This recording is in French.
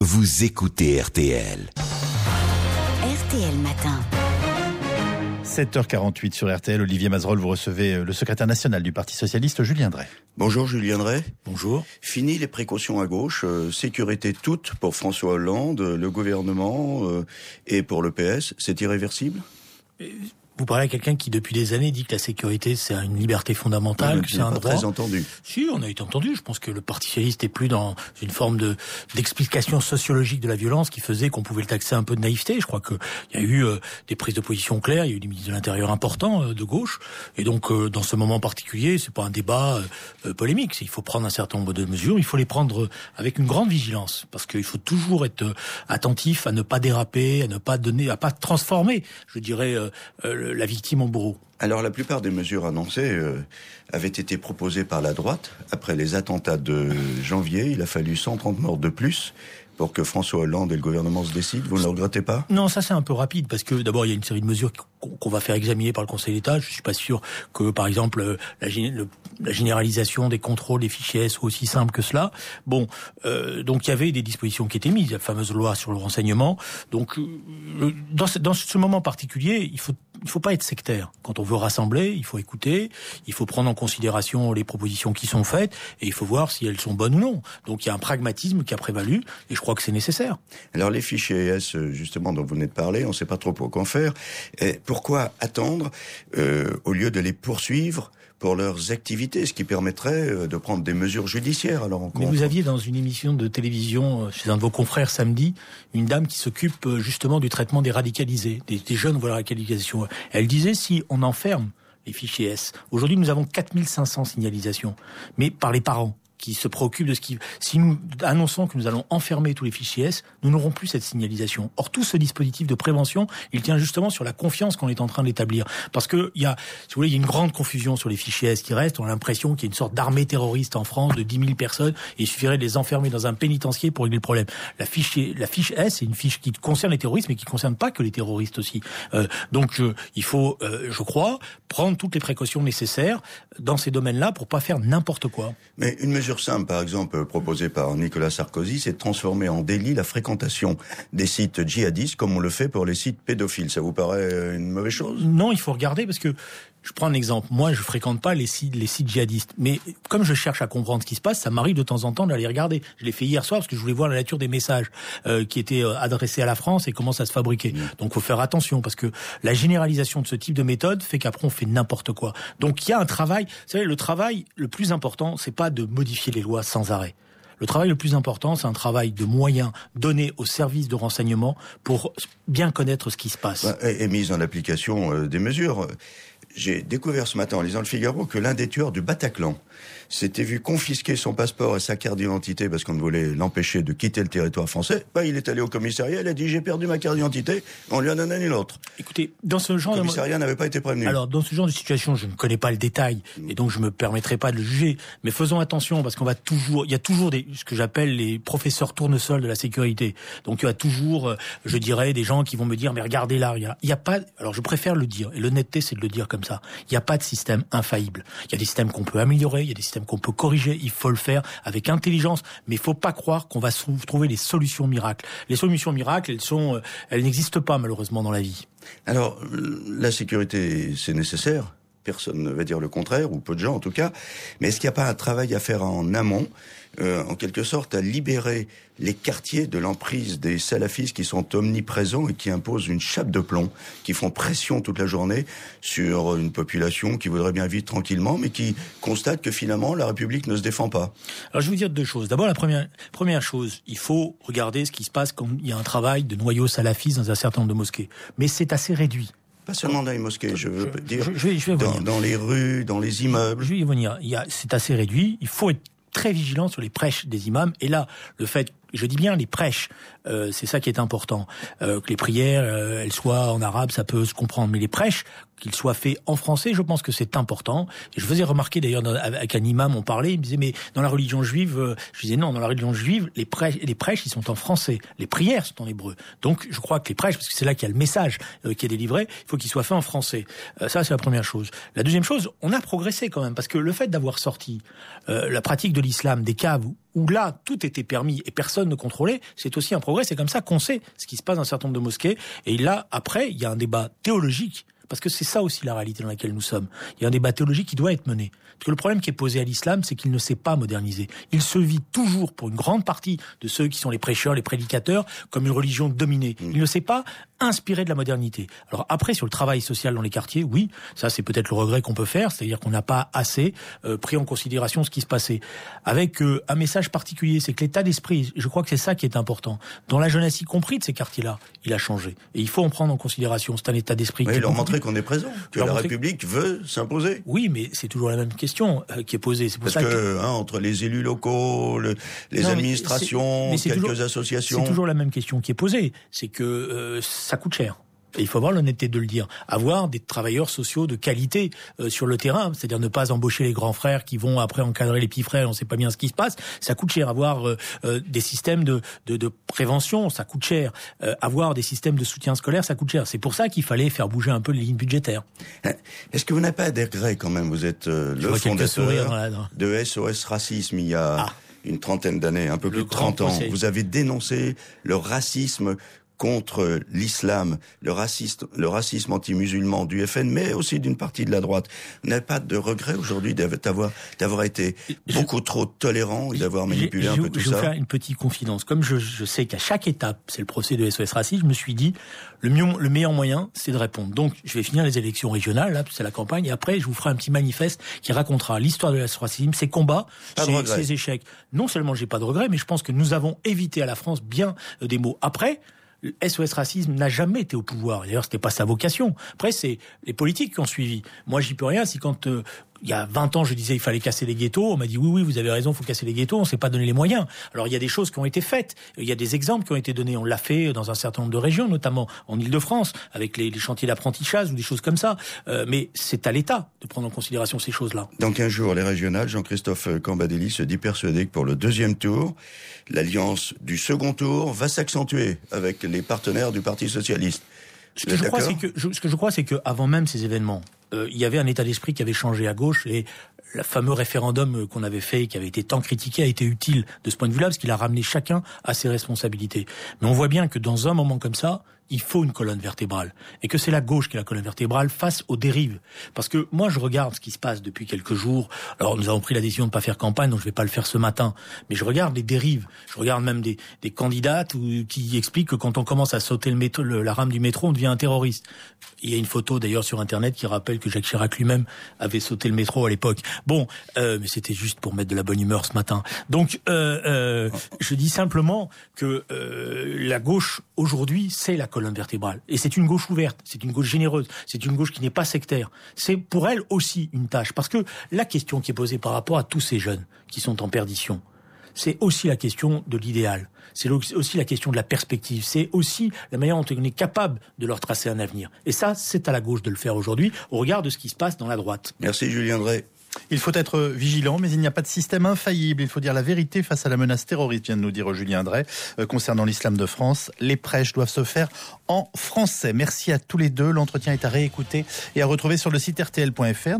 Vous écoutez RTL. RTL Matin. 7h48 sur RTL. Olivier Mazerolle, vous recevez le secrétaire national du Parti Socialiste, Julien Drey. Bonjour Julien Drey. Bonjour. Fini les précautions à gauche, sécurité toute pour François Hollande, le gouvernement et pour le PS, c'est irréversible ? Vous parlez à quelqu'un qui, depuis des années, dit que la sécurité, c'est une liberté fondamentale, que c'est un droit. Très entendu. Si, on a été entendu. Je pense que le Parti socialiste est plus dans une forme d'explication sociologique de la violence qui faisait qu'on pouvait le taxer un peu de naïveté. Je crois qu'il y a eu des prises de position claires, il y a eu des ministres de l'Intérieur importants de gauche. Et donc, dans ce moment particulier, c'est pas un débat polémique. Il faut prendre un certain nombre de mesures. Il faut les prendre avec une grande vigilance. Parce qu'il faut toujours être attentif à ne pas déraper, à pas transformer, je dirais, la victime en bourreau. Alors la plupart des mesures annoncées avaient été proposées par la droite. Après les attentats de janvier, il a fallu 130 morts de plus pour que François Hollande et le gouvernement se décident. Vous ne le regrettez pas ? Non, ça c'est un peu rapide parce que d'abord il y a une série de mesures qu'on va faire examiner par le Conseil d'État. Je suis pas sûr que par exemple la généralisation des contrôles des fichiers soit aussi simple que cela. Bon, donc il y avait des dispositions qui étaient mises, la fameuse loi sur le renseignement. Donc dans ce moment particulier, il faut pas être sectaire. Quand on veut rassembler, il faut écouter, il faut prendre en considération les propositions qui sont faites et il faut voir si elles sont bonnes ou non. Donc il y a un pragmatisme qui a prévalu et je crois que c'est nécessaire. Alors les fichiers ES, justement, dont vous venez de parler, on ne sait pas trop quoi faire. Et pourquoi attendre au lieu de les poursuivre pour leurs activités, ce qui permettrait de prendre des mesures judiciaires à leur encontre. Mais vous aviez dans une émission de télévision, chez un de vos confrères samedi, une dame qui s'occupe justement du traitement des radicalisés, des jeunes voire radicalisation. Elle disait si on enferme les fichiers S, aujourd'hui nous avons 4500 signalisations, mais par les parents qui se préoccupent de si nous annonçons que nous allons enfermer tous les fichiers S, nous n'aurons plus cette signalisation. Or, tout ce dispositif de prévention, il tient justement sur la confiance qu'on est en train d'établir. Parce que il y a une grande confusion sur les fichiers S qui restent. On a l'impression qu'il y a une sorte d'armée terroriste en France de 10 000 personnes et il suffirait de les enfermer dans un pénitencier pour régler le problème. La fiche S, c'est une fiche qui concerne les terroristes, mais qui ne concerne pas que les terroristes aussi. Donc, il faut, je crois, prendre toutes les précautions nécessaires dans ces domaines-là pour pas faire n'importe quoi. Mais une mesure simple, par exemple, proposée par Nicolas Sarkozy, c'est de transformer en délit la fréquentation des sites djihadistes comme on le fait pour les sites pédophiles. Ça vous paraît une mauvaise chose ? Non, il faut regarder parce que je prends un exemple. Moi, je fréquente pas les sites djihadistes. Mais comme je cherche à comprendre ce qui se passe, ça m'arrive de temps en temps d'aller regarder. Je l'ai fait hier soir parce que je voulais voir la nature des messages qui étaient adressés à la France et comment ça se fabriquait. Donc, faut faire attention parce que la généralisation de ce type de méthode fait qu'après, on fait n'importe quoi. Donc, il y a un travail. Vous savez, le travail le plus important, c'est pas de modifier les lois sans arrêt. Le travail le plus important, c'est un travail de moyens donnés aux services de renseignement pour bien connaître ce qui se passe. Et mise en application des mesures. J'ai découvert ce matin en lisant le Figaro que l'un des tueurs du Bataclan s'était vu confisquer son passeport et sa carte d'identité parce qu'on voulait l'empêcher de quitter le territoire français. Il est allé au commissariat, il a dit « j'ai perdu ma carte d'identité », on lui en a donné une autre. Écoutez, dans ce genre le commissariat n'avait pas été prévenu. Alors, dans ce genre de situation, je ne connais pas le détail et donc je me permettrai pas de le juger. Mais faisons attention parce il y a toujours ce que j'appelle les professeurs tournesol de la sécurité. Donc il y a toujours, je dirais, des gens qui vont me dire « mais regardez là, il y a pas ». Alors je préfère le dire et l'honnêteté, c'est de le dire comme ça. Il n'y a pas de système infaillible. Il y a des systèmes qu'on peut améliorer, il y a des systèmes qu'on peut corriger, il faut le faire avec intelligence, mais il faut pas croire qu'on va trouver les solutions miracles. Les solutions miracles, elles n'existent pas malheureusement dans la vie. Alors, la sécurité, c'est nécessaire. Personne ne va dire le contraire, ou peu de gens en tout cas. Mais est-ce qu'il n'y a pas un travail à faire en amont, en quelque sorte, à libérer les quartiers de l'emprise des salafistes qui sont omniprésents et qui imposent une chape de plomb, qui font pression toute la journée sur une population qui voudrait bien vivre tranquillement, mais qui constate que finalement la République ne se défend pas. Alors je vais vous dire deux choses. D'abord, la première chose, il faut regarder ce qui se passe quand il y a un travail de noyaux salafistes dans un certain nombre de mosquées. Mais c'est assez réduit. Pas seulement dans les mosquées, je veux dire, je vais dans les rues, dans les immeubles. Je vais y venir. C'est assez réduit. Il faut être très vigilant sur les prêches des imams. Et là, le fait, je dis bien les prêches, c'est ça qui est important. Que les prières, elles soient en arabe, ça peut se comprendre. Mais les prêches, qu'il soit fait en français. Je pense que c'est important. Et je faisais remarquer d'ailleurs avec un imam, on parlait, il me disait mais dans la religion juive, je disais non, dans la religion juive, les prêches ils sont en français, les prières sont en hébreu. Donc je crois que les prêches, parce que c'est là qu'il y a le message qui est délivré, il faut qu'il soit fait en français. Ça c'est la première chose. La deuxième chose, on a progressé quand même, parce que le fait d'avoir sorti la pratique de l'islam des caves où là, tout était permis et personne ne contrôlait, c'est aussi un progrès. C'est comme ça qu'on sait ce qui se passe dans un certain nombre de mosquées. Et là, après, il y a un débat théologique, parce que c'est ça aussi la réalité dans laquelle nous sommes. Il y a un débat théologique qui doit être mené. Parce que le problème qui est posé à l'islam, c'est qu'il ne s'est pas modernisé. Il se vit toujours, pour une grande partie de ceux qui sont les prêcheurs, les prédicateurs, comme une religion dominée. Il ne s'est pas inspiré de la modernité. Alors après, sur le travail social dans les quartiers, oui, ça c'est peut-être le regret qu'on peut faire, c'est-à-dire qu'on n'a pas assez pris en considération ce qui se passait. Avec un message particulier, c'est que l'état d'esprit, je crois que c'est ça qui est important, dans la jeunesse y compris de ces quartiers-là, il a changé. Et il faut en prendre en considération, c'est un état d'esprit. Oui, leur montrer qu'on est présent, que la République veut s'imposer. Oui, mais c'est toujours la même question qui est posée. C'est pour Parce ça que entre les élus locaux, les administrations, quelques associations... C'est toujours la même question qui est posée, c'est que ça coûte cher. Et il faut avoir l'honnêteté de le dire. Avoir des travailleurs sociaux de qualité sur le terrain, c'est-à-dire ne pas embaucher les grands frères qui vont après encadrer les petits frères, on ne sait pas bien ce qui se passe, ça coûte cher. Avoir des systèmes de prévention, ça coûte cher. Avoir des systèmes de soutien scolaire, ça coûte cher. C'est pour ça qu'il fallait faire bouger un peu les lignes budgétaires. Est-ce que vous n'avez pas des regrets quand même? Vous êtes le fondateur de SOS Racisme il y a une trentaine d'années, un peu plus de 30 ans. Vous avez dénoncé le racisme contre l'islam, le racisme anti-musulman du FN, mais aussi d'une partie de la droite. Vous n'avez pas de regret aujourd'hui d'avoir été beaucoup trop tolérant et d'avoir manipulé un peu tout ça? Je vais vous faire une petite confidence. Comme je sais qu'à chaque étape, c'est le procès de SOS Racisme, je me suis dit, le meilleur moyen, c'est de répondre. Donc, je vais finir les élections régionales, là, c'est la campagne, et après, je vous ferai un petit manifeste qui racontera l'histoire de SOS Racisme, ses combats, ses échecs. Non seulement j'ai pas de regrets, mais je pense que nous avons évité à la France bien des maux. Après, SOS Racisme n'a jamais été au pouvoir. D'ailleurs, c'était pas sa vocation. Après, c'est les politiques qui ont suivi. Moi, j'y peux rien. Si quand il y a 20 ans, je disais il fallait casser les ghettos, on m'a dit oui, vous avez raison, il faut casser les ghettos, on s'est pas donné les moyens. Alors il y a des choses qui ont été faites, il y a des exemples qui ont été donnés, on l'a fait dans un certain nombre de régions, notamment en Île-de-France, avec les chantiers d'apprentissage ou des choses comme ça. Mais c'est à l'État de prendre en considération ces choses-là. Dans 15 jours, les régionales, Jean-Christophe Cambadély se dit persuadé que pour le deuxième tour, l'alliance du second tour va s'accentuer avec les partenaires du Parti Socialiste. Ce que je crois, c'est que avant même ces événements, il y avait un état d'esprit qui avait changé à gauche et le fameux référendum qu'on avait fait, qui avait été tant critiqué, a été utile de ce point de vue-là parce qu'il a ramené chacun à ses responsabilités. Mais on voit bien que dans un moment comme ça, il faut une colonne vertébrale. Et que c'est la gauche qui est la colonne vertébrale face aux dérives. Parce que moi, je regarde ce qui se passe depuis quelques jours. Alors, nous avons pris la décision de ne pas faire campagne, donc je ne vais pas le faire ce matin. Mais je regarde les dérives. Je regarde même des candidates qui expliquent que quand on commence à sauter la rame du métro, on devient un terroriste. Il y a une photo d'ailleurs sur Internet qui rappelle que Jacques Chirac lui-même avait sauté le métro à l'époque. Bon, mais c'était juste pour mettre de la bonne humeur ce matin. Donc, je dis simplement que la gauche, aujourd'hui, c'est la colonne vertébrale. Et c'est une gauche ouverte, c'est une gauche généreuse, c'est une gauche qui n'est pas sectaire. C'est pour elle aussi une tâche. Parce que la question qui est posée par rapport à tous ces jeunes qui sont en perdition, c'est aussi la question de l'idéal. C'est aussi la question de la perspective. C'est aussi la manière dont on est capable de leur tracer un avenir. Et ça, c'est à la gauche de le faire aujourd'hui, au regard de ce qui se passe dans la droite. Merci Julien Drey. Il faut être vigilant, mais il n'y a pas de système infaillible. Il faut dire la vérité face à la menace terroriste, vient de nous dire Julien Drey. Concernant l'islam de France, les prêches doivent se faire en français. Merci à tous les deux. L'entretien est à réécouter et à retrouver sur le site rtl.fr.